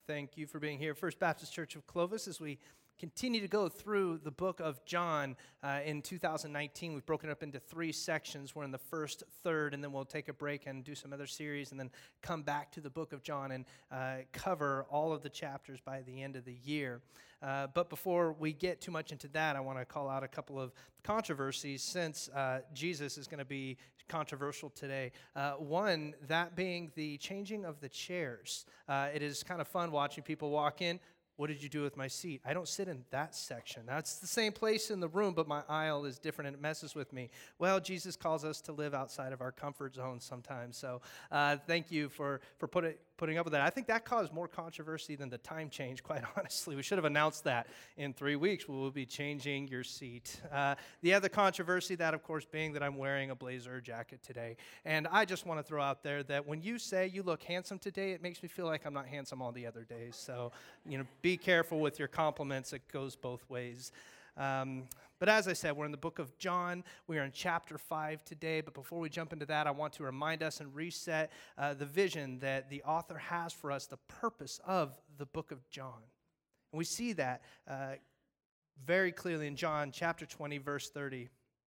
Thank you for being here, First Baptist Church of Clovis, as we continue to go through the book of John. In 2019, we've broken it up into 3 sections. We're in the first third, and then we'll take a break and do some other series, and then come back to the book of John and cover all of the chapters by the end of the year. But before we get too much into that, I want to call out a couple of controversies, since Jesus is going to be controversial today. One, that being the changing of the chairs. It is kind of fun watching people walk in. What did you do with my seat? I don't sit in that section. That's the same place in the room, but my aisle is different and it messes with me. Well, Jesus calls us to live outside of our comfort zone sometimes. So thank you for putting up with that. I think that caused more controversy than the time change, quite honestly. We should have announced that in 3 weeks. We will be changing your seat. The other controversy, that of course being that I'm wearing a blazer jacket today. And I just want to throw out there that when you say you look handsome today, it makes me feel like I'm not handsome all the other days. So, be careful with your compliments. It goes both ways. But as I said, we're in the book of John. We are in chapter 5 today. But before we jump into that, I want to remind us and reset the vision that the author has for us, the purpose of the book of John. And we see that very clearly in John chapter 20, verse 30.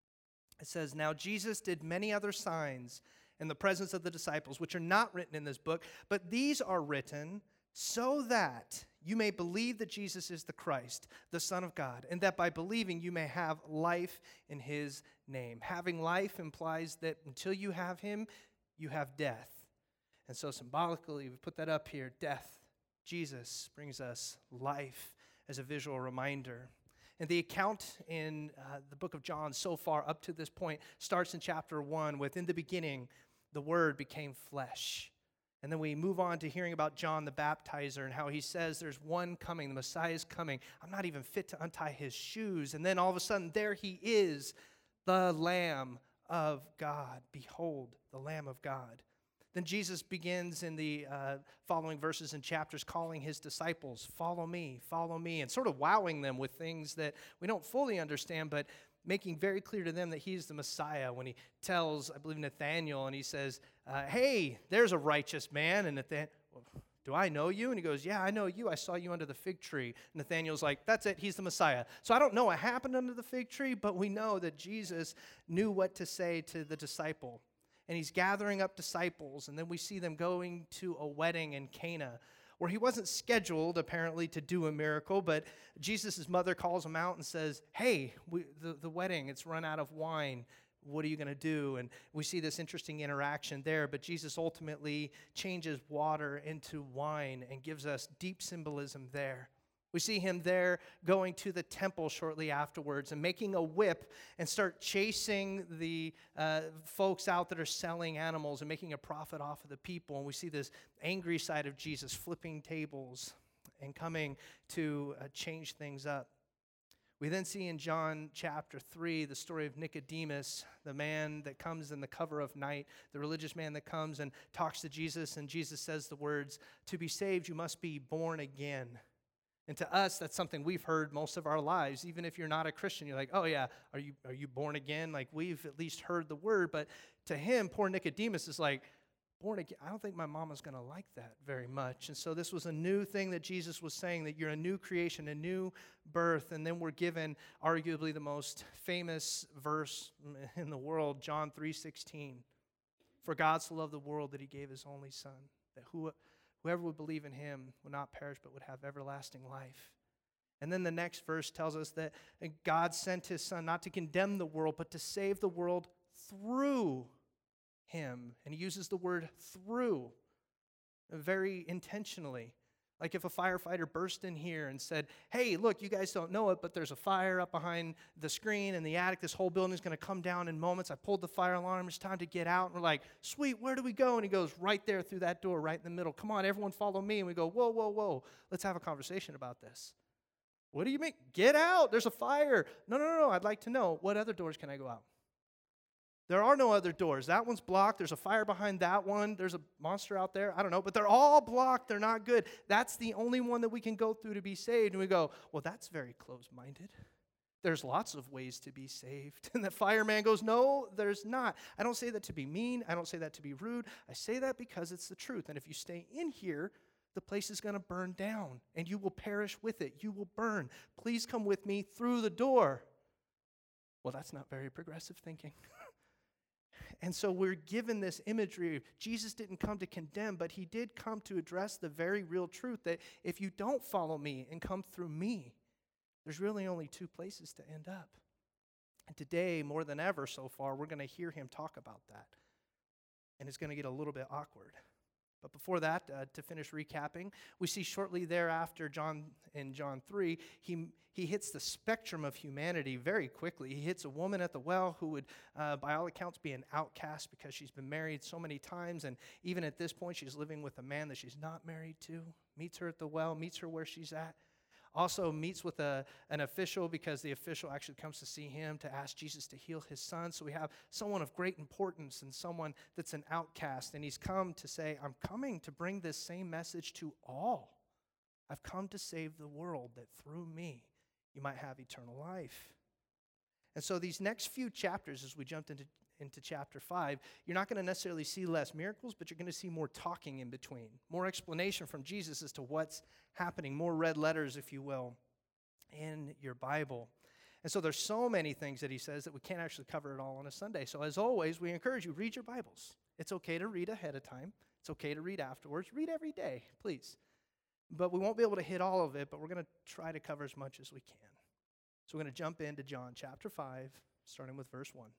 It says, "Now Jesus did many other signs in the presence of the disciples, which are not written in this book, but these are written so that you may believe that Jesus is the Christ, the Son of God, and that by believing you may have life in his name." Having life implies that until you have him, you have death. And so symbolically, we put that up here, death. Jesus brings us life as a visual reminder. And the account in the book of John so far up to this point starts in chapter 1 with, "In the beginning, the Word became flesh." And then we move on to hearing about John the Baptizer and how he says there's one coming, the Messiah is coming. I'm not even fit to untie his shoes. And then all of a sudden, there he is, the Lamb of God. Behold, the Lamb of God. Then Jesus begins in the following verses and chapters calling his disciples, follow me, and sort of wowing them with things that we don't fully understand, but making very clear to them that he's the Messiah when he tells, I believe, Nathanael, and he says, hey, there's a righteous man. And Nathanael, well, do I know you? And he goes, yeah, I know you. I saw you under the fig tree. And Nathanael's like, that's it. He's the Messiah. So I don't know what happened under the fig tree, but we know that Jesus knew what to say to the disciple. And he's gathering up disciples, and then we see them going to a wedding in Cana, where he wasn't scheduled, apparently, to do a miracle, but Jesus' mother calls him out and says, hey, the wedding, it's run out of wine. What are you going to do? And we see this interesting interaction there, but Jesus ultimately changes water into wine and gives us deep symbolism there. We see him there going to the temple shortly afterwards and making a whip and start chasing the folks out that are selling animals and making a profit off of the people. And we see this angry side of Jesus flipping tables and coming to change things up. We then see in John chapter 3 the story of Nicodemus, the man that comes in the cover of night, the religious man that comes and talks to Jesus, and Jesus says the words, "To be saved, you must be born again." And to us, that's something we've heard most of our lives. Even if you're not a Christian, you're like, oh yeah, are you born again? Like, we've at least heard the word. But to him, poor Nicodemus is like, born again? I don't think my mama's going to like that very much. And so this was a new thing that Jesus was saying, that you're a new creation, a new birth. And then we're given arguably the most famous verse in the world, John 3:16. "For God so loved the world that he gave his only son, that whoever would believe in him would not perish but would have everlasting life." And then the next verse tells us that God sent his son not to condemn the world, but to save the world through him. And he uses the word through very intentionally. Like if a firefighter burst in here and said, hey, look, you guys don't know it, but there's a fire up behind the screen in the attic. This whole building is going to come down in moments. I pulled the fire alarm. It's time to get out. And we're like, sweet, where do we go? And he goes, right there through that door, right in the middle. Come on, everyone follow me. And we go, whoa, whoa, whoa. Let's have a conversation about this. What do you mean? Get out. There's a fire. No. I'd like to know, what other doors can I go out? There are no other doors. That one's blocked. There's a fire behind that one. There's a monster out there. I don't know. But they're all blocked. They're not good. That's the only one that we can go through to be saved. And we go, well, that's very closed-minded. There's lots of ways to be saved. And the fireman goes, no, there's not. I don't say that to be mean. I don't say that to be rude. I say that because it's the truth. And if you stay in here, the place is going to burn down, and you will perish with it. You will burn. Please come with me through the door. Well, that's not very progressive thinking. And so we're given this imagery. Jesus didn't come to condemn, but he did come to address the very real truth that if you don't follow me and come through me, there's really only two places to end up. And today, more than ever so far, we're going to hear him talk about that. And it's going to get a little bit awkward. But before that, to finish recapping, we see shortly thereafter, in John 3, he hits the spectrum of humanity very quickly. He hits a woman at the well who would, by all accounts, be an outcast because she's been married so many times, and even at this point, she's living with a man that she's not married to, meets her at the well, meets her where she's at. Also meets with an official because the official actually comes to see him to ask Jesus to heal his son. So we have someone of great importance and someone that's an outcast. And he's come to say, I'm coming to bring this same message to all. I've come to save the world that through me you might have eternal life. And so these next few chapters, as we jumped into chapter 5, you're not going to necessarily see less miracles, but you're going to see more talking in between, more explanation from Jesus as to what's happening, more red letters, if you will, in your Bible. And so there's so many things that he says that we can't actually cover it all on a Sunday. So as always, we encourage you, read your Bibles. It's okay to read ahead of time. It's okay to read afterwards. Read every day, please. But we won't be able to hit all of it, but we're going to try to cover as much as we can. So we're going to jump into John chapter 5, starting with verse 1.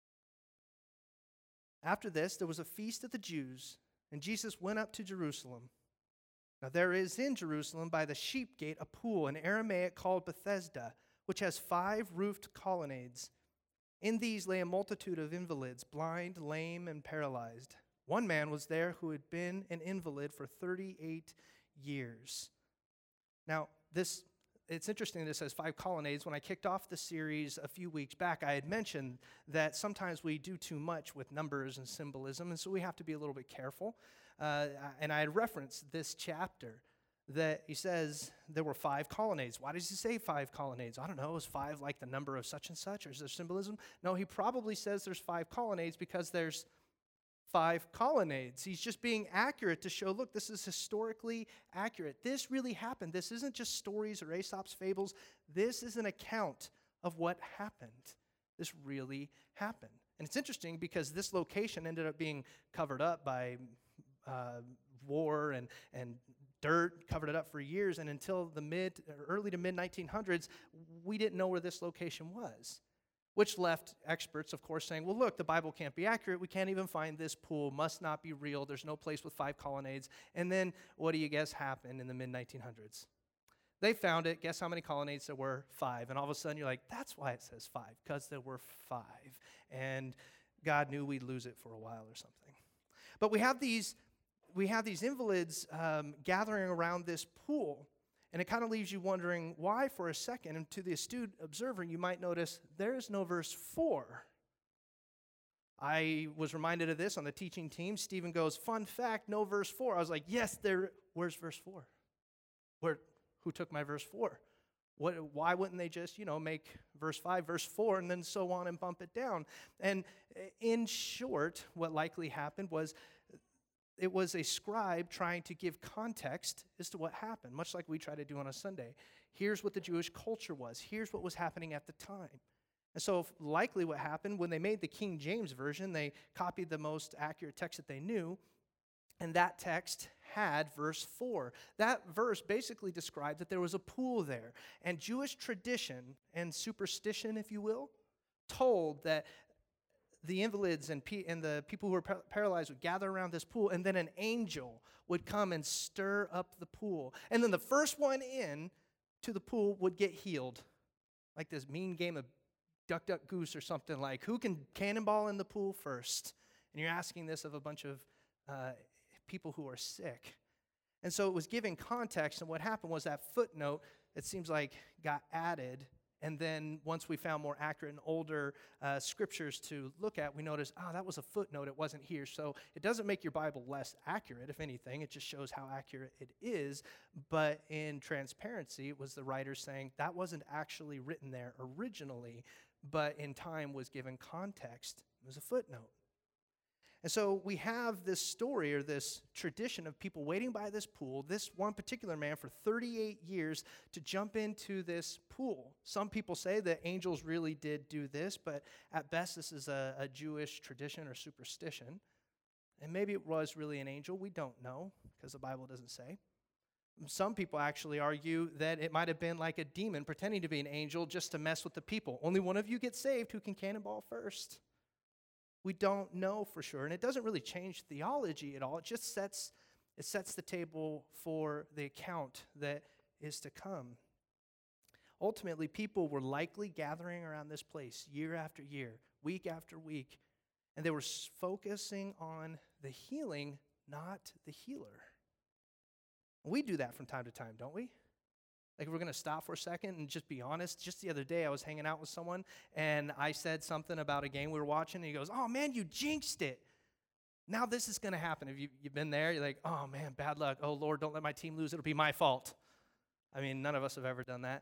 After this, there was a feast of the Jews, and Jesus went up to Jerusalem. Now there is in Jerusalem by the sheep gate a pool in Aramaic called Bethesda, which has 5 roofed colonnades. In these lay a multitude of invalids, blind, lame, and paralyzed. One man was there who had been an invalid for 38 years. Now, it's interesting that it says 5 colonnades. When I kicked off the series a few weeks back, I had mentioned that sometimes we do too much with numbers and symbolism, and so we have to be a little bit careful. And I had referenced this chapter that he says there were 5 colonnades. Why does he say 5 colonnades? I don't know. Is 5 like the number of such and such, or is there symbolism? No, he probably says there's 5 colonnades because there's 5 colonnades. He's just being accurate to show, look, this is historically accurate. This really happened. This isn't just stories or Aesop's fables. This is an account of what happened. This really happened. And it's interesting because this location ended up being covered up by war and dirt, covered it up for years, and until the early to mid 1900s, we didn't know where this location was. Which left experts, of course, saying, well, look, the Bible can't be accurate. We can't even find this pool. Must not be real. There's no place with 5 colonnades. And then what do you guess happened in the mid-1900s? They found it. Guess how many colonnades there were? 5. And all of a sudden, you're like, that's why it says 5, because there were 5. And God knew we'd lose it for a while or something. But we have these invalids gathering around this pool. And it kind of leaves you wondering why for a second. And to the astute observer, you might notice there's no verse 4. I was reminded of this on the teaching team. Stephen goes, fun fact, no verse 4. I was like, yes, where's verse 4? Who took my verse 4? Why wouldn't they just, make verse 5, verse 4, and then so on and bump it down? And in short, what likely happened was it was a scribe trying to give context as to what happened, much like we try to do on a Sunday. Here's what the Jewish culture was. Here's what was happening at the time. And so likely what happened, when they made the King James Version, they copied the most accurate text that they knew, and that text had verse 4. That verse basically described that there was a pool there. And Jewish tradition and superstition, if you will, told that the invalids and the people who were paralyzed would gather around this pool, and then an angel would come and stir up the pool. And then the first one in to the pool would get healed. Like this mean game of duck, duck, goose or something, like who can cannonball in the pool first? And you're asking this of a bunch of people who are sick. And so it was giving context, and what happened was that footnote, it seems like, got added. And then once we found more accurate and older scriptures to look at, we noticed, that was a footnote. It wasn't here. So it doesn't make your Bible less accurate, if anything. It just shows how accurate it is. But in transparency, it was the writer saying that wasn't actually written there originally, but in time was given context. It was a footnote. And so we have this story or this tradition of people waiting by this pool, this one particular man for 38 years to jump into this pool. Some people say that angels really did do this, but at best this is a Jewish tradition or superstition. And maybe it was really an angel. We don't know because the Bible doesn't say. Some people actually argue that it might have been like a demon pretending to be an angel just to mess with the people. Only one of you gets saved who can cannonball first. We don't know for sure, and it doesn't really change theology at all. It just sets the table for the account that is to come. Ultimately, people were likely gathering around this place year after year, week after week, and they were focusing on the healing, not the healer. We do that from time to time, don't we? Like, if we're going to stop for a second and just be honest, just the other day I was hanging out with someone, and I said something about a game we were watching, and he goes, "Oh, man, you jinxed it. Now this is going to happen." Have you've been there? You're like, "Oh, man, bad luck. Oh, Lord, don't let my team lose. It'll be my fault." I mean, none of us have ever done that.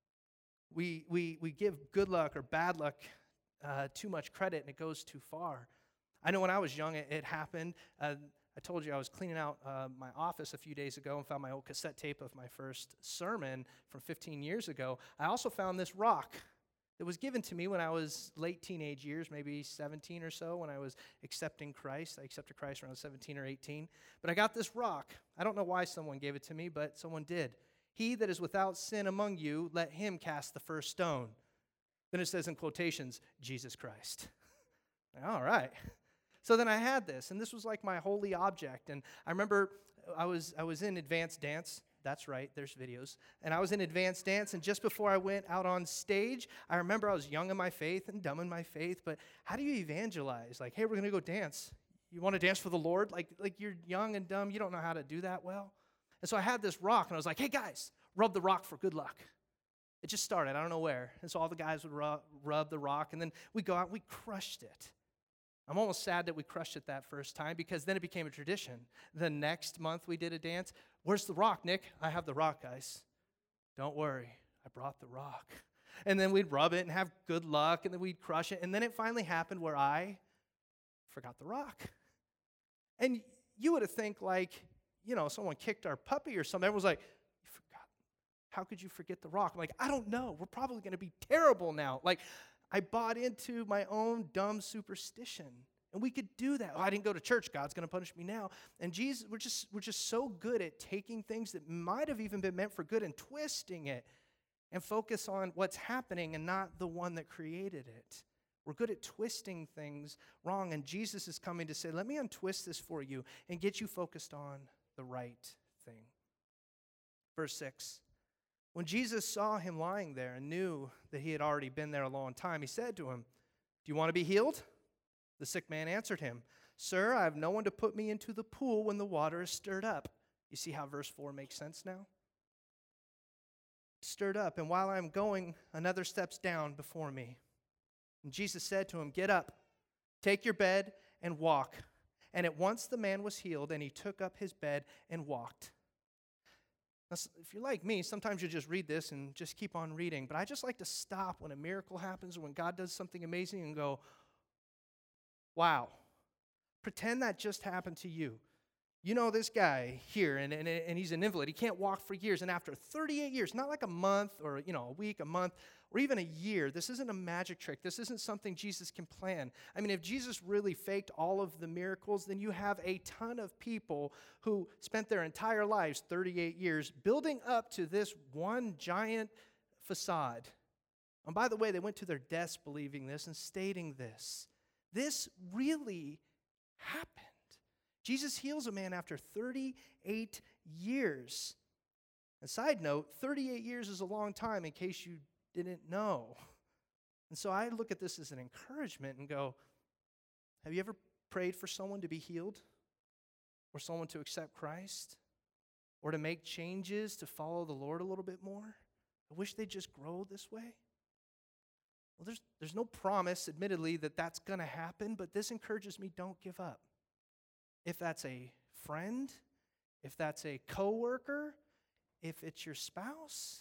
We give good luck or bad luck too much credit, and it goes too far. I know when I was young, it happened. I told you I was cleaning out my office a few days ago and found my old cassette tape of my first sermon from 15 years ago. I also found this rock that was given to me when I was late teenage years, maybe 17 or so, when I was accepting Christ. I accepted Christ around 17 or 18. But I got this rock. I don't know why someone gave it to me, but someone did. "He that is without sin among you, let him cast the first stone." Then it says in quotations, Jesus Christ. All right. So then I had this, and this was like my holy object. And I remember I was in advanced dance. That's right, there's videos. And I was in advanced dance, and just before I went out on stage, I remember I was young in my faith and dumb in my faith, but how do you evangelize? Like, "Hey, we're going to go dance. You want to dance for the Lord?" Like you're young and dumb, you don't know how to do that well. And so I had this rock, and I was like, "Hey, guys, rub the rock for good luck." It just started, I don't know where. And so all the guys would rub the rock, and then we go out and we crushed it. I'm almost sad that we crushed it that first time because then it became a tradition. The next month we did a dance. "Where's the rock, Nick?" "I have the rock, guys." "Don't worry, I brought the rock." And then we'd rub it and have good luck, and then we'd crush it. And then it finally happened where I forgot the rock. And you would have think like, someone kicked our puppy or something. Everyone's like, "You forgot. How could you forget the rock?" I'm like, "I don't know. We're probably going to be terrible now." Like, I bought into my own dumb superstition. And we could do that. "Oh, I didn't go to church. God's going to punish me now." And Jesus, we're just so good at taking things that might have even been meant for good and twisting it and focus on what's happening and not the one that created it. We're good at twisting things wrong. And Jesus is coming to say, "Let me untwist this for you and get you focused on the right thing." Verse 6. When Jesus saw him lying there and knew that he had already been there a long time, he said to him, "Do you want to be healed?" The sick man answered him, "Sir, I have no one to put me into the pool when the water is stirred up." You see how verse 4 makes sense now? "Stirred up, and while I am going, another steps down before me." And Jesus said to him, "Get up, take your bed, and walk." And at once the man was healed, and he took up his bed and walked. Now, if you're like me, sometimes you just read this and just keep on reading. But I just like to stop when a miracle happens or when God does something amazing and go, wow. Pretend that just happened to you. You know this guy here, and he's an invalid. He can't walk for years. And after 38 years, not like a month or a week, a month, or even a year, this isn't a magic trick. This isn't something Jesus can plan. I mean, if Jesus really faked all of the miracles, then you have a ton of people who spent their entire lives, 38 years, building up to this one giant facade. And by the way, they went to their deaths believing this and stating this. This really happened. Jesus heals a man after 38 years. And side note, 38 years is a long time in case you didn't know. And so I look at this as an encouragement and go, have you ever prayed for someone to be healed? Or someone to accept Christ? Or to make changes to follow the Lord a little bit more? I wish they'd just grow this way. Well, there's no promise, admittedly, that that's going to happen, but this encourages me, don't give up. If that's a friend, if that's a coworker, if it's your spouse,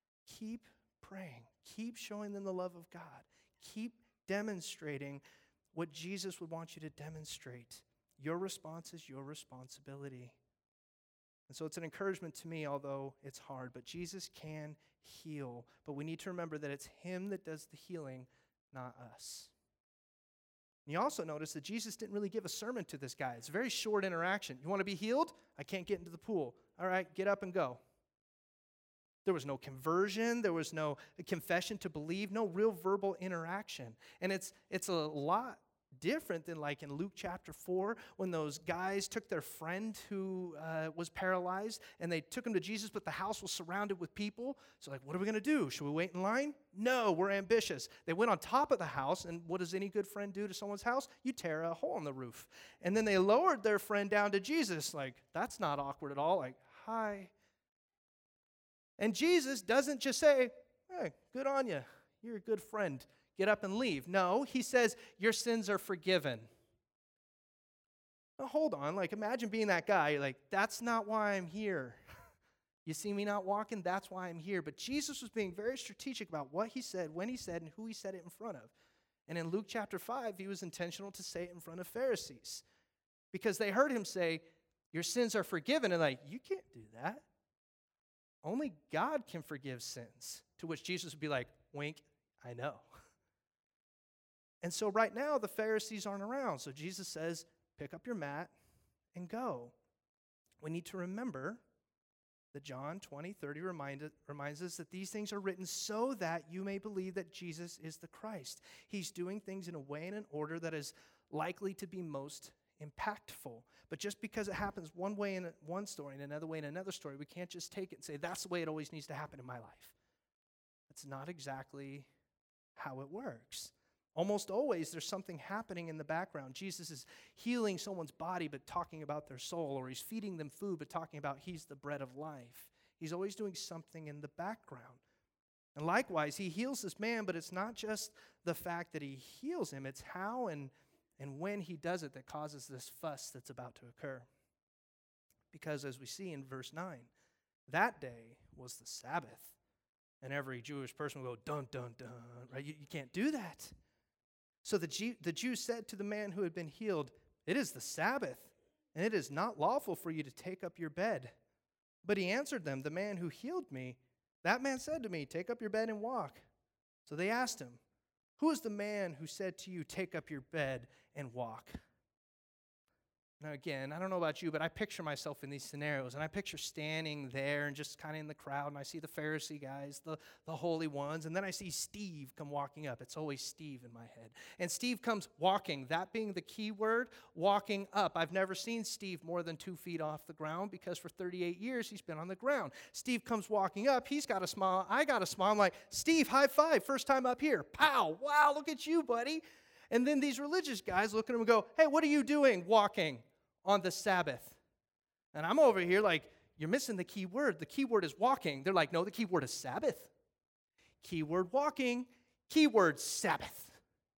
keep praying. Keep showing them the love of God. Keep demonstrating what Jesus would want you to demonstrate. Your response is your responsibility. And so it's an encouragement to me, although it's hard. But Jesus can heal. But we need to remember that it's him that does the healing, not us. And you also notice that Jesus didn't really give a sermon to this guy. It's a very short interaction. You want to be healed? I can't get into the pool. All right, get up and go. There was no conversion. There was no confession to believe. No real verbal interaction. And it's a lot different than like in Luke chapter 4 when those guys took their friend who was paralyzed and they took him to Jesus, but the house was surrounded with people. So like, what are we going to do? Should we wait in line? No, we're ambitious. They went on top of the house, and what does any good friend do to someone's house? You tear a hole in the roof. And then they lowered their friend down to Jesus. Like, that's not awkward at all. Like, hi. And Jesus doesn't just say, hey, good on you. You're a good friend. Get up and leave. No, he says, your sins are forgiven. Now, hold on. Like, imagine being that guy. Like, that's not why I'm here. You see me not walking? That's why I'm here. But Jesus was being very strategic about what he said, when he said, and who he said it in front of. And in Luke chapter 5, he was intentional to say it in front of Pharisees. Because they heard him say, your sins are forgiven. And like, you can't do that. Only God can forgive sins. To which Jesus would be like, wink, I know. And so right now, the Pharisees aren't around. So Jesus says, pick up your mat and go. We need to remember that John 20:30 reminds us that these things are written so that you may believe that Jesus is the Christ. He's doing things in a way and an order that is likely to be most impactful. But just because it happens one way in one story and another way in another story, we can't just take it and say, that's the way it always needs to happen in my life. That's not exactly how it works. Almost always there's something happening in the background. Jesus is healing someone's body but talking about their soul, or he's feeding them food but talking about he's the bread of life. He's always doing something in the background. And likewise, he heals this man, but it's not just the fact that he heals him, it's how and when he does it that causes this fuss that's about to occur. Because as we see in verse 9, that day was the Sabbath. And every Jewish person will go, dun, dun, dun, right? You can't do that. So the Jews said to the man who had been healed, it is the Sabbath, and it is not lawful for you to take up your bed. But he answered them, the man who healed me, that man said to me, take up your bed and walk. So they asked him, who is the man who said to you, take up your bed and walk? Now again, I don't know about you, but I picture myself in these scenarios, and I picture standing there and just kind of in the crowd, and I see the Pharisee guys, the holy ones, and then I see Steve come walking up. It's always Steve in my head. And Steve comes walking, that being the key word, walking up. I've never seen Steve more than 2 feet off the ground because for 38 years he's been on the ground. Steve comes walking up. He's got a smile. I got a smile. I'm like, Steve, high five. First time up here. Pow. Wow, look at you, buddy. And then these religious guys look at him and go, hey, what are you doing walking on the Sabbath? And I'm over here like, you're missing the key word. The key word is walking. They're like, no, the key word is Sabbath. Keyword walking, keyword Sabbath.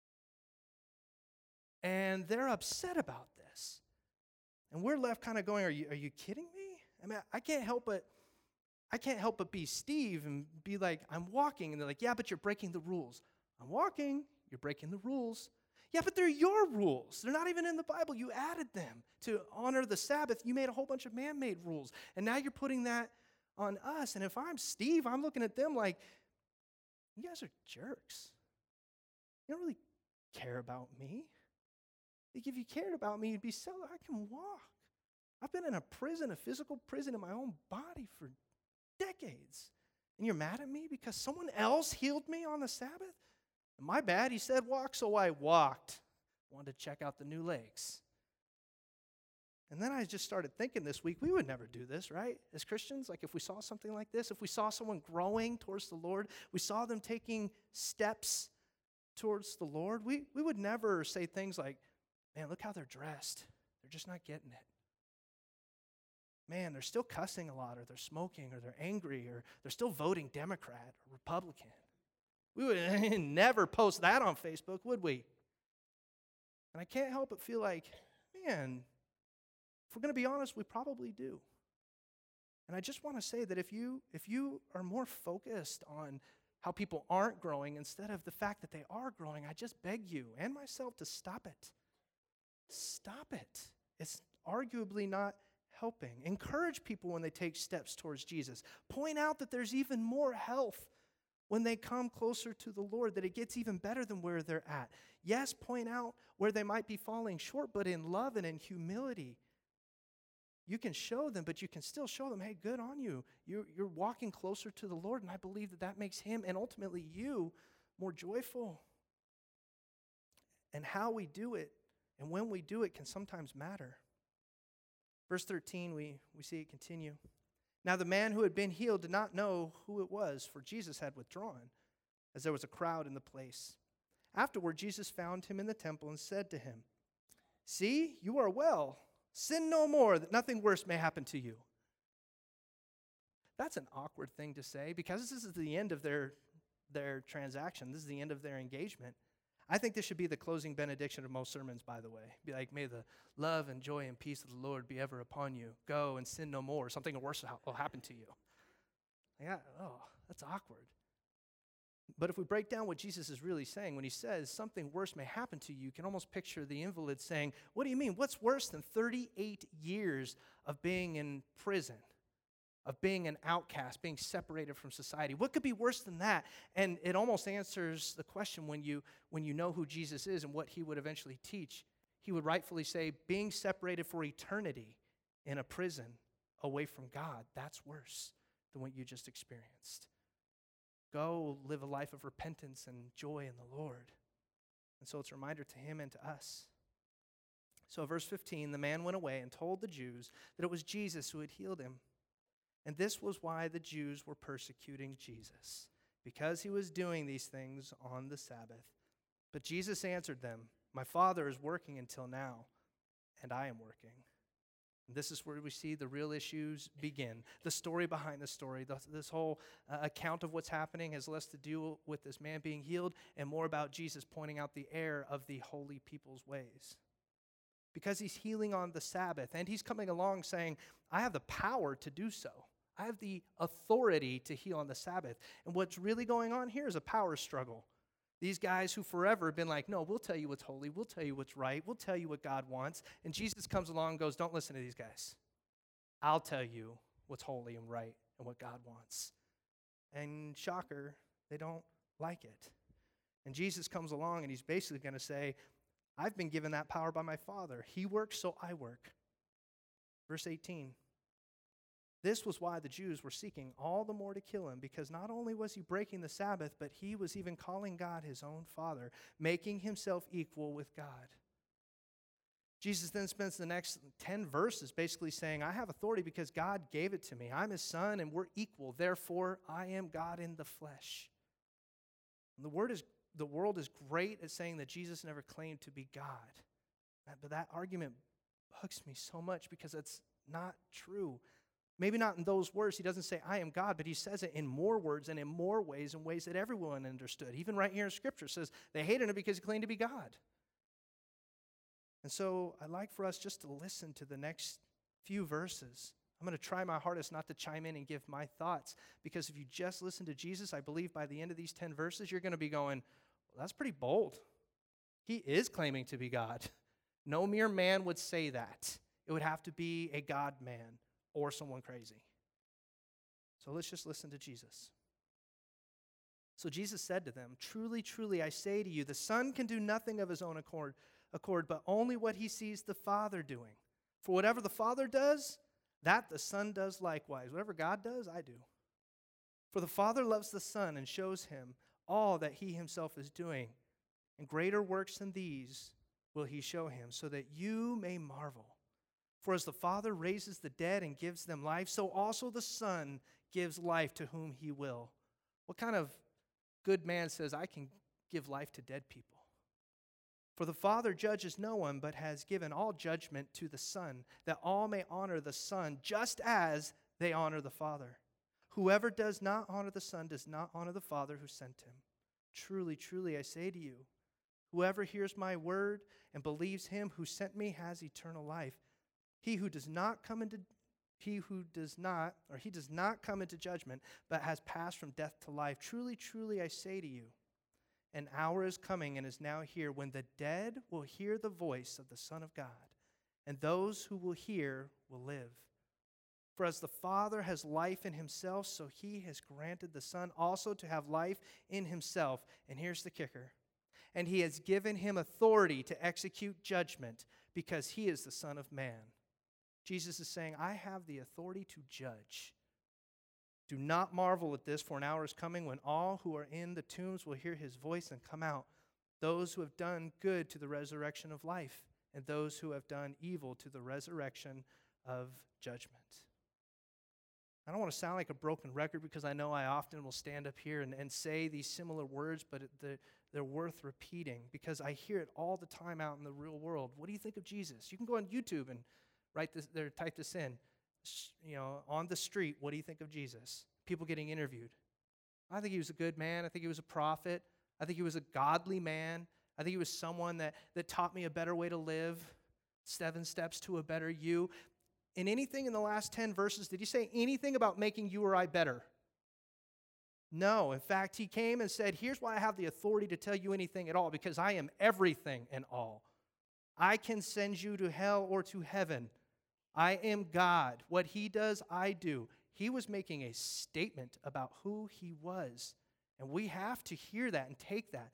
And they're upset about this. And we're left kind of going, are you kidding me? I mean, I can't help but be Steve and be like, I'm walking. And they're like, yeah, but you're breaking the rules. I'm walking, you're breaking the rules. Yeah, but they're your rules. They're not even in the Bible. You added them to honor the Sabbath. You made a whole bunch of man-made rules. And now you're putting that on us. And if I'm Steve, I'm looking at them like, you guys are jerks. You don't really care about me. Like, if you cared about me, you'd be so, I can walk. I've been in a prison, a physical prison in my own body for decades. And you're mad at me because someone else healed me on the Sabbath? My bad, he said walk, so I walked. Wanted to check out the new legs. And then I just started thinking this week, we would never do this, right? As Christians, like if we saw something like this, if we saw someone growing towards the Lord, we saw them taking steps towards the Lord, we would never say things like, man, look how they're dressed. They're just not getting it. Man, they're still cussing a lot, or they're smoking, or they're angry, or they're still voting Democrat or Republican. We would never post that on Facebook, would we? And I can't help but feel like, man, if we're going to be honest, we probably do. And I just want to say that if you are more focused on how people aren't growing instead of the fact that they are growing, I just beg you and myself to stop it. Stop it. It's arguably not helping. Encourage people when they take steps towards Jesus. Point out that there's even more health when they come closer to the Lord, that it gets even better than where they're at. Yes, point out where they might be falling short, but in love and in humility. You can show them, but you can still show them, hey, good on you. You're walking closer to the Lord, and I believe that makes him and ultimately you more joyful. And how we do it and when we do it can sometimes matter. Verse 13, we see it continue. Now the man who had been healed did not know who it was, for Jesus had withdrawn, as there was a crowd in the place. Afterward, Jesus found him in the temple and said to him, "See, you are well. Sin no more, that nothing worse may happen to you." That's an awkward thing to say, because this is the end of their transaction. This is the end of their engagement. I think this should be the closing benediction of most sermons, by the way. Be like, may the love and joy and peace of the Lord be ever upon you. Go and sin no more. Something worse will happen to you. Yeah, that's awkward. But if we break down what Jesus is really saying, when he says something worse may happen to you, you can almost picture the invalid saying, what do you mean? What's worse than 38 years of being in prison, of being an outcast, being separated from society? What could be worse than that? And it almost answers the question when you know who Jesus is and what he would eventually teach. He would rightfully say, being separated for eternity in a prison away from God, that's worse than what you just experienced. Go live a life of repentance and joy in the Lord. And so it's a reminder to him and to us. So verse 15, the man went away and told the Jews that it was Jesus who had healed him. And this was why the Jews were persecuting Jesus, because he was doing these things on the Sabbath. But Jesus answered them, "My Father is working until now, and I am working." And this is where we see the real issues begin. The story behind the story, this whole account of what's happening has less to do with this man being healed and more about Jesus pointing out the error of the holy people's ways. Because he's healing on the Sabbath, and he's coming along saying, I have the power to do so. I have the authority to heal on the Sabbath. And what's really going on here is a power struggle. These guys who forever have been like, no, we'll tell you what's holy, we'll tell you what's right, we'll tell you what God wants. And Jesus comes along and goes, don't listen to these guys. I'll tell you what's holy and right and what God wants. And shocker, they don't like it. And Jesus comes along and he's basically going to say, I've been given that power by my Father. He works, so I work. Verse 18. This was why the Jews were seeking all the more to kill him, because not only was he breaking the Sabbath, but he was even calling God his own Father, making himself equal with God. Jesus then spends the next 10 verses basically saying, I have authority because God gave it to me. I'm his son and we're equal. Therefore, I am God in the flesh. And the world is great at saying that Jesus never claimed to be God. But that argument bugs me so much because it's not true. Maybe not in those words. He doesn't say, I am God, but he says it in more words and in more ways, in ways that everyone understood. Even right here in Scripture says they hated him because he claimed to be God. And so I'd like for us just to listen to the next few verses. I'm going to try my hardest not to chime in and give my thoughts, because if you just listen to Jesus, I believe by the end of these 10 verses, you're going to be going, well, that's pretty bold. He is claiming to be God. No mere man would say that. It would have to be a God man or someone crazy. So let's just listen to Jesus. So Jesus said to them, truly, truly, I say to you, the Son can do nothing of his own accord, but only what he sees the Father doing. For whatever the Father does, that the Son does likewise. Whatever God does, I do. For the Father loves the Son and shows him all that he himself is doing. And greater works than these will he show him, so that you may marvel. For as the Father raises the dead and gives them life, so also the Son gives life to whom he will. What kind of good man says, I can give life to dead people? For the Father judges no one, but has given all judgment to the Son, that all may honor the Son, just as they honor the Father. Whoever does not honor the Son does not honor the Father who sent him. Truly, truly, I say to you, whoever hears my word and believes him who sent me has eternal life. He who does not come into he does not come into judgment, but has passed from death to life. Truly, truly, I say to you, an hour is coming and is now here when the dead will hear the voice of the Son of God, and those who will hear will live. For as the Father has life in himself, so he has granted the Son also to have life in himself. And here's the kicker. And he has given him authority to execute judgment because he is the Son of Man. Jesus is saying, I have the authority to judge. Do not marvel at this, for an hour is coming when all who are in the tombs will hear his voice and come out, those who have done good to the resurrection of life, and those who have done evil to the resurrection of judgment. I don't want to sound like a broken record because I know I often will stand up here and say these similar words, but they're worth repeating because I hear it all the time out in the real world. What do you think of Jesus? You can go on YouTube and type this in. On the street, what do you think of Jesus? People getting interviewed. I think he was a good man. I think he was a prophet. I think he was a godly man. I think he was someone that taught me a better way to live, 7 steps to a better you. In anything in the last 10 verses, did he say anything about making you or I better? No. In fact, he came and said, here's why I have the authority to tell you anything at all, because I am everything and all. I can send you to hell or to heaven. I am God. What he does, I do. He was making a statement about who he was. And we have to hear that and take that.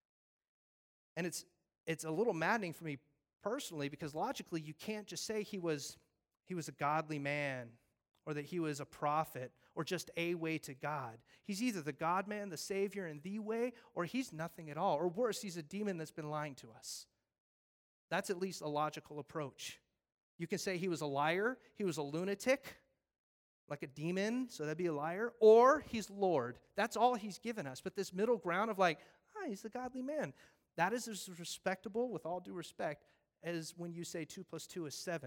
And it's a little maddening for me personally because logically you can't just say he was a godly man or that he was a prophet or just a way to God. He's either the God-man, the Savior, and the way, or he's nothing at all. Or worse, he's a demon that's been lying to us. That's at least a logical approach. You can say he was a liar, he was a lunatic, like a demon, so that'd be a liar, or he's Lord. That's all he's given us. But this middle ground of he's the godly man, that is as respectable, with all due respect, as when you say 2 + 2 is 7.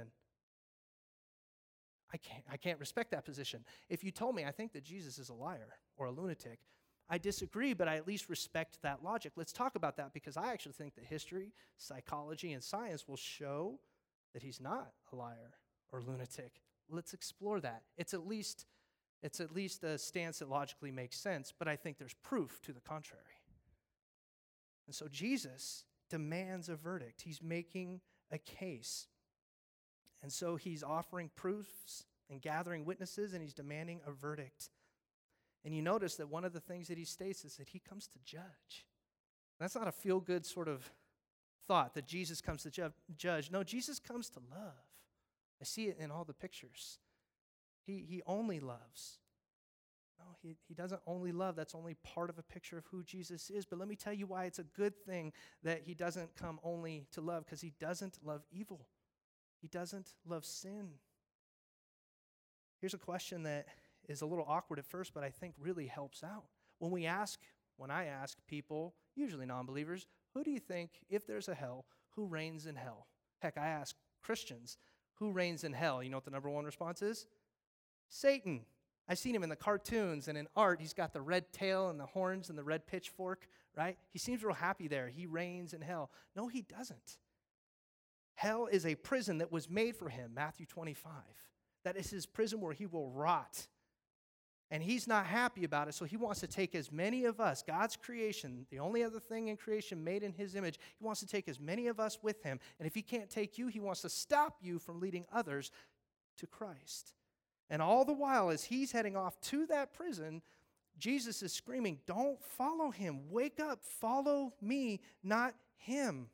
I can't respect that position. If you told me I think that Jesus is a liar or a lunatic, I disagree, but I at least respect that logic. Let's talk about that because I actually think that history, psychology, and science will show that he's not a liar or lunatic. Let's explore that. It's at least a stance that logically makes sense, but I think there's proof to the contrary. And so Jesus demands a verdict. He's making a case. And so he's offering proofs and gathering witnesses, and he's demanding a verdict. And you notice that one of the things that he states is that he comes to judge. That's not a feel-good sort of thought that Jesus comes to judge. No, Jesus comes to love. I see it in all the pictures. He only loves. No, he doesn't only love. That's only part of a picture of who Jesus is. But let me tell you why it's a good thing that he doesn't come only to love, because he doesn't love evil. He doesn't love sin. Here's a question that is a little awkward at first, but I think really helps out. When I ask people, usually non-believers, who do you think, if there's a hell, who reigns in hell? Heck, I ask Christians, who reigns in hell? You know what the number one response is? Satan. I've seen him in the cartoons and in art. He's got the red tail and the horns and the red pitchfork, right? He seems real happy there. He reigns in hell. No, he doesn't. Hell is a prison that was made for him, Matthew 25. That is his prison where he will rot. And he's not happy about it, so he wants to take as many of us, God's creation, the only other thing in creation made in his image, he wants to take as many of us with him. And if he can't take you, he wants to stop you from leading others to Christ. And all the while, as he's heading off to that prison, Jesus is screaming, don't follow him. Wake up, follow me, not him.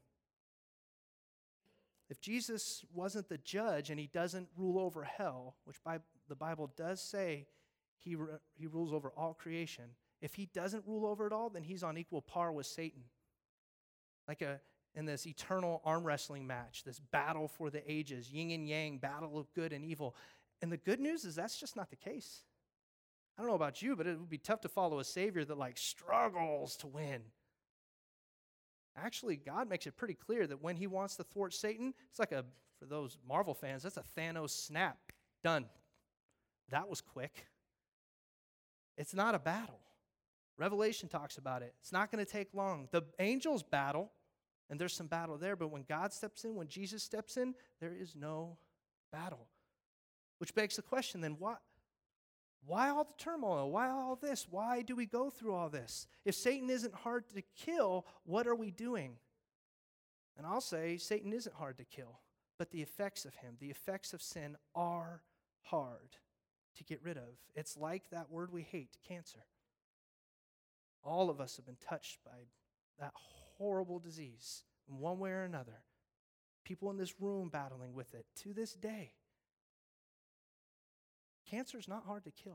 If Jesus wasn't the judge and he doesn't rule over hell, which the Bible does say he rules over all creation, if he doesn't rule over it all, then he's on equal par with Satan. In this eternal arm wrestling match, this battle for the ages, yin and yang, battle of good and evil. And the good news is that's just not the case. I don't know about you, but it would be tough to follow a Savior that struggles to win. Actually, God makes it pretty clear that when he wants to thwart Satan, it's for those Marvel fans, that's a Thanos snap. Done. That was quick. It's not a battle. Revelation talks about it. It's not going to take long. The angels battle, and there's some battle there, but when God steps in, when Jesus steps in, there is no battle. Which begs the question then, why all the turmoil? Why all this? Why do we go through all this? If Satan isn't hard to kill, what are we doing? And I'll say Satan isn't hard to kill, but the effects of him, the effects of sin are hard to get rid of. It's like that word we hate, cancer. All of us have been touched by that horrible disease in one way or another. People in this room battling with it to this day. Cancer is not hard to kill.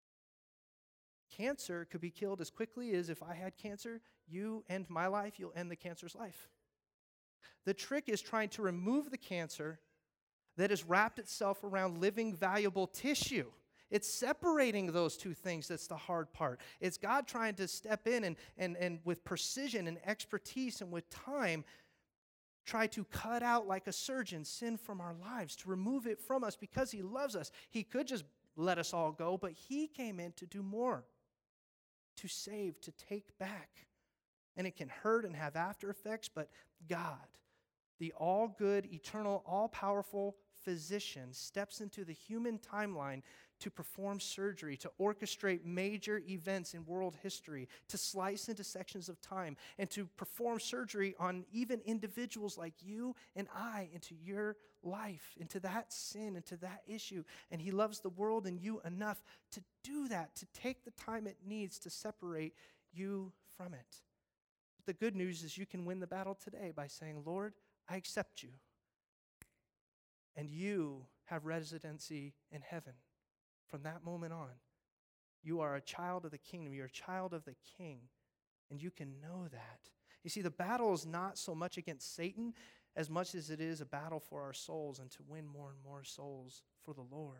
Cancer could be killed as quickly as if I had cancer, you end my life, you'll end the cancer's life. The trick is trying to remove the cancer that has wrapped itself around living, valuable tissue. It's separating those two things that's the hard part. It's God trying to step in and with precision and expertise and with time, try to cut out like a surgeon sin from our lives, to remove it from us because he loves us. He could just let us all go, but he came in to do more, to save, to take back. And it can hurt and have after effects, but God, the all-good, eternal, all-powerful physician, steps into the human timeline to perform surgery, to orchestrate major events in world history, to slice into sections of time, and to perform surgery on even individuals like you and I, into your life, into that sin, into that issue. And he loves the world and you enough to do that, to take the time it needs to separate you from it. But the good news is you can win the battle today by saying, Lord, I accept you. And you have residency in heaven. From that moment on, you are a child of the kingdom. You're a child of the king, and you can know that. You see, the battle is not so much against Satan as much as it is a battle for our souls and to win more and more souls for the Lord.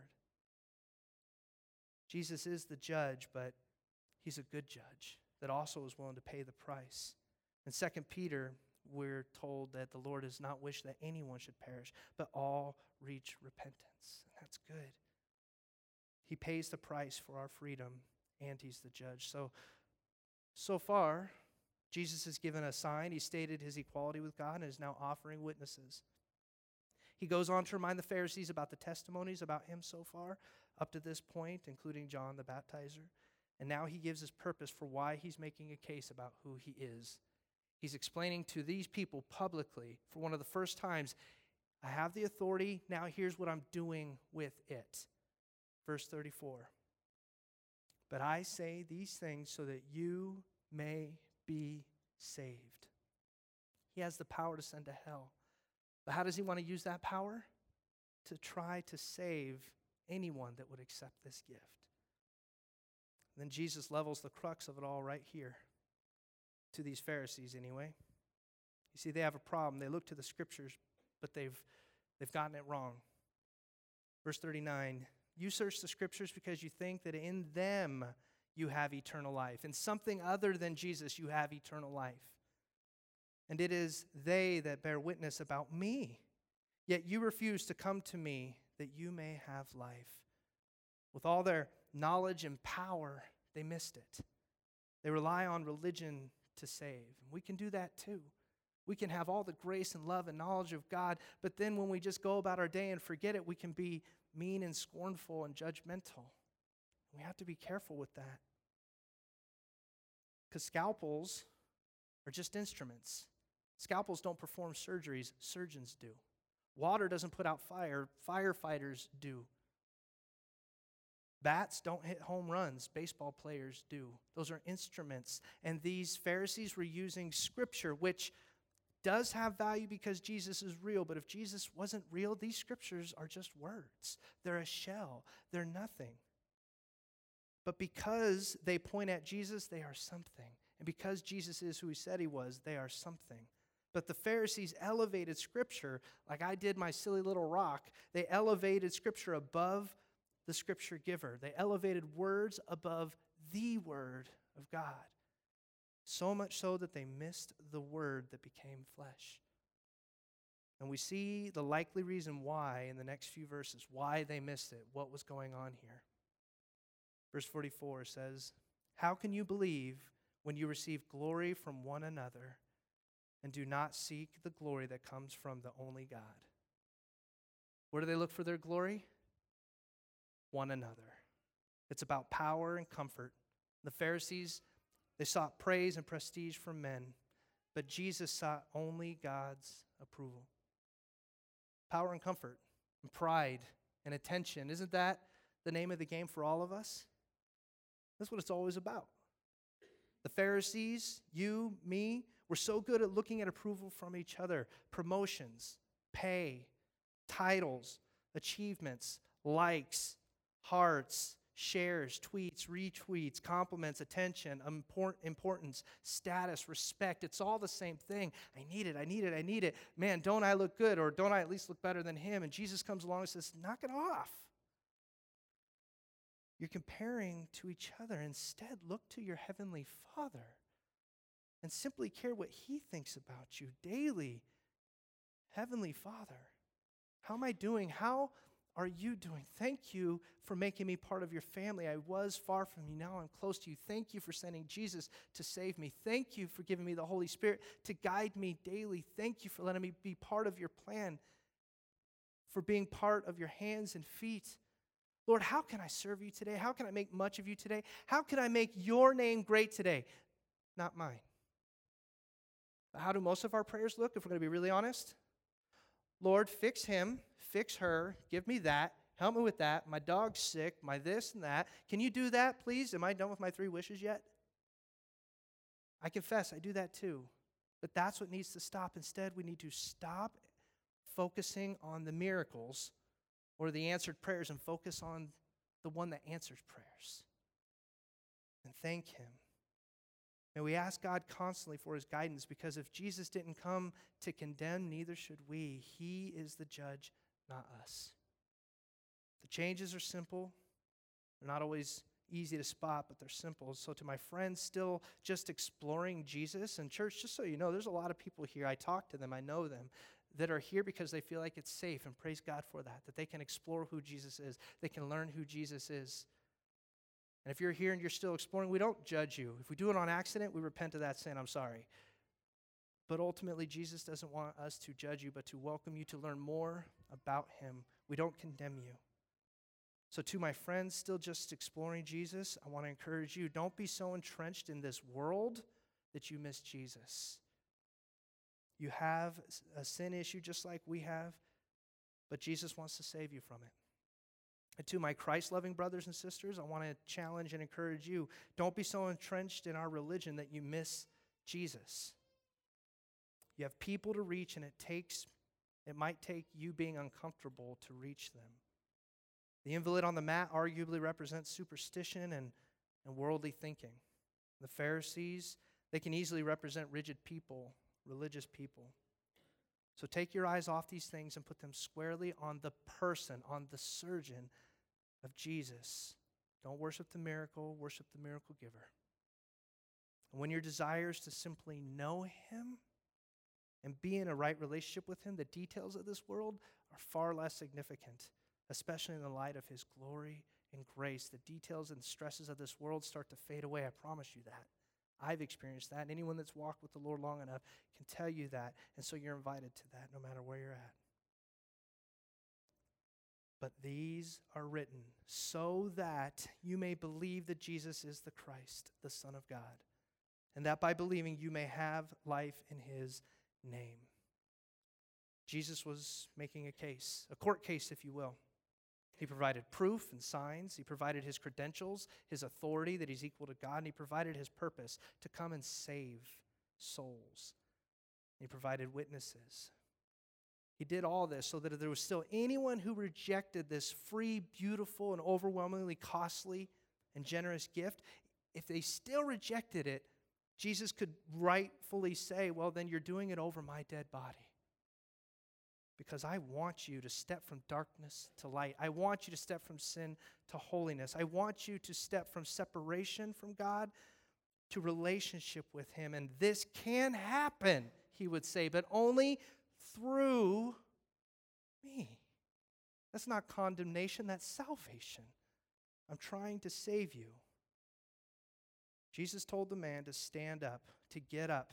Jesus is the judge, but he's a good judge that also is willing to pay the price. In 2 Peter, we're told that the Lord does not wish that anyone should perish, but all reach repentance. And that's good. He pays the price for our freedom, and he's the judge. So far, Jesus has given a sign. He stated his equality with God and is now offering witnesses. He goes on to remind the Pharisees about the testimonies about him so far, up to this point, including John the Baptizer. And now he gives his purpose for why he's making a case about who he is. He's explaining to these people publicly, for one of the first times, I have the authority, now here's what I'm doing with it. Verse 34, but I say these things so that you may be saved. He has the power to send to hell. But how does he want to use that power? To try to save anyone that would accept this gift. And then Jesus levels the crux of it all right here, to these Pharisees anyway. You see, they have a problem. They look to the scriptures, but they've gotten it wrong. Verse 39, you search the scriptures because you think that in them you have eternal life. In something other than Jesus, you have eternal life. And it is they that bear witness about me. Yet you refuse to come to me that you may have life. With all their knowledge and power, they missed it. They rely on religion to save. And we can do that too. We can have all the grace and love and knowledge of God, but then when we just go about our day and forget it, we can be mean and scornful and judgmental. We have to be careful with that. Because scalpels are just instruments. Scalpels don't perform surgeries, surgeons do. Water doesn't put out fire, firefighters do. Bats don't hit home runs, baseball players do. Those are instruments. And these Pharisees were using scripture, which does have value because Jesus is real, but if Jesus wasn't real, these scriptures are just words. They're a shell. They're nothing. But because they point at Jesus, they are something. And because Jesus is who he said he was, they are something. But the Pharisees elevated scripture, like I did my silly little rock. They elevated scripture above the scripture giver. They elevated words above the word of God. So much so that they missed the word that became flesh. And we see the likely reason why in the next few verses, why they missed it, what was going on here. Verse 44 says, how can you believe when you receive glory from one another and do not seek the glory that comes from the only God? Where do they look for their glory? one another. It's about power and comfort. The Pharisees, they sought praise and prestige from men, but Jesus sought only God's approval. Power and comfort and pride and attention. Isn't that the name of the game for all of us? That's what it's always about. The Pharisees, you, me, we're so good at looking at approval from each other. Promotions, pay, titles, achievements, likes, hearts, shares, tweets, retweets, compliments, attention, importance, status, respect. It's all the same thing. I need it. Man, don't I look good, or don't I at least look better than him? And Jesus comes along and says, knock it off. You're comparing to each other. Instead, look to your heavenly Father and simply care what he thinks about you daily. Heavenly Father, how am I doing? How are you doing? Thank you for making me part of your family. I was far from you. Now I'm close to you. Thank you for sending Jesus to save me. Thank you for giving me the Holy Spirit to guide me daily. Thank you for letting me be part of your plan, for being part of your hands and feet. Lord, how can I serve you today? How can I make much of you today? How can I make your name great today? Not mine. How do most of our prayers look, if we're going to be really honest? Lord, fix him, fix her, give me that, help me with that, my dog's sick, my this and that. Can you do that, please? Am I done with my 3 wishes yet? I confess, I do that too. But that's what needs to stop. Instead, we need to stop focusing on the miracles or the answered prayers and focus on the one that answers prayers. And thank him. And we ask God constantly for his guidance, because if Jesus didn't come to condemn, neither should we. He is the judge, not us. The changes are simple. They're not always easy to spot, but they're simple. So to my friends still just exploring Jesus, and church, just so you know, there's a lot of people here. I talk to them, I know them, that are here because they feel like it's safe, and praise God for that they can explore who Jesus is. They can learn who Jesus is. And if you're here and you're still exploring, we don't judge you. If we do it on accident, we repent of that sin. I'm sorry. But ultimately, Jesus doesn't want us to judge you, but to welcome you to learn more about him. We don't condemn you. So to my friends still just exploring Jesus, I want to encourage you, don't be so entrenched in this world that you miss Jesus. You have a sin issue just like we have, but Jesus wants to save you from it. And to my Christ-loving brothers and sisters, I want to challenge and encourage you, don't be so entrenched in our religion that you miss Jesus. You have people to reach, and it might take you being uncomfortable to reach them. The invalid on the mat arguably represents superstition and worldly thinking. The Pharisees, they can easily represent rigid people, religious people. So take your eyes off these things and put them squarely on the person, on the surgeon of Jesus. Don't worship the miracle, worship the miracle giver. And when your desire is to simply know him and be in a right relationship with him, the details of this world are far less significant, especially in the light of his glory and grace. The details and stresses of this world start to fade away. I promise you that. I've experienced that, and anyone that's walked with the Lord long enough can tell you that, and so you're invited to that no matter where you're at. But these are written so that you may believe that Jesus is the Christ, the Son of God, and that by believing you may have life in his name. Jesus was making a case, a court case, if you will. He provided proof and signs. He provided his credentials, his authority that he's equal to God, and he provided his purpose to come and save souls. He provided witnesses. He did all this so that if there was still anyone who rejected this free, beautiful, and overwhelmingly costly and generous gift, if they still rejected it, Jesus could rightfully say, well, then you're doing it over my dead body. Because I want you to step from darkness to light. I want you to step from sin to holiness. I want you to step from separation from God to relationship with him. And this can happen, he would say, but only through me. That's not condemnation, that's salvation. I'm trying to save you. Jesus told the man to stand up, to get up.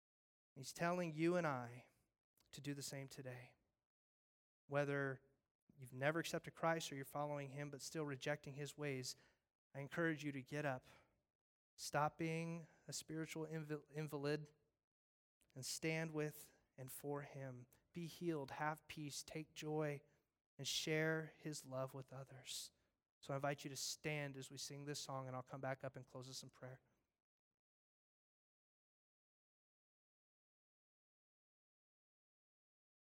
He's telling you and I to do the same today. Whether you've never accepted Christ or you're following him but still rejecting his ways, I encourage you to get up. Stop being a spiritual invalid and stand with and for him. Be healed, have peace, take joy, and share his love with others. So I invite you to stand as we sing this song, and I'll come back up and close us in prayer.